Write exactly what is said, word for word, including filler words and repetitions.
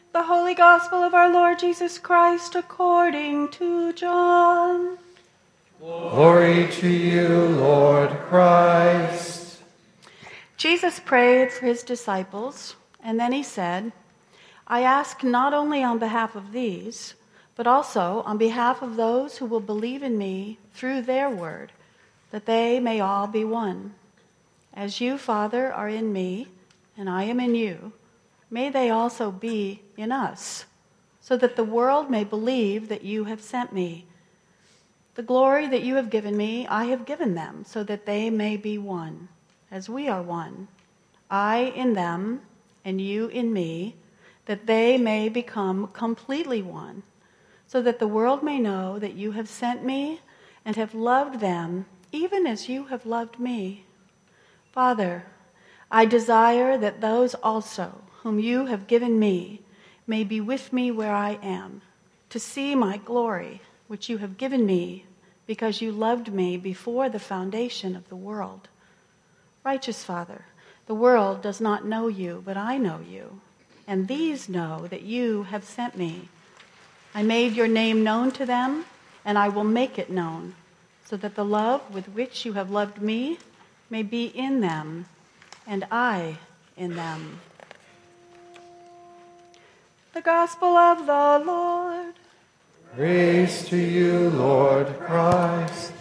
The Holy Gospel of our Lord Jesus Christ according to John. Glory to you, Lord Christ. Jesus prayed for his disciples, and then he said, I ask not only on behalf of these, but also on behalf of those who will believe in me through their word, that they may all be one. As you, Father, are in me, and I am in you, may they also be in us, so that the world may believe that you have sent me. The glory that you have given me, I have given them, so that they may be one, as we are one. I in them, and you in me, that they may become completely one, so that the world may know that you have sent me and have loved them, even as you have loved me. Father, I desire that those also whom you have given me may be with me where I am, to see my glory, which you have given me, because you loved me before the foundation of the world. Righteous Father, the world does not know you, but I know you, and these know that you have sent me. I made your name known to them, and I will make it known, so that the love with which you have loved me may be in them, and I in them. The Gospel of the Lord. Praise to you, Lord Christ.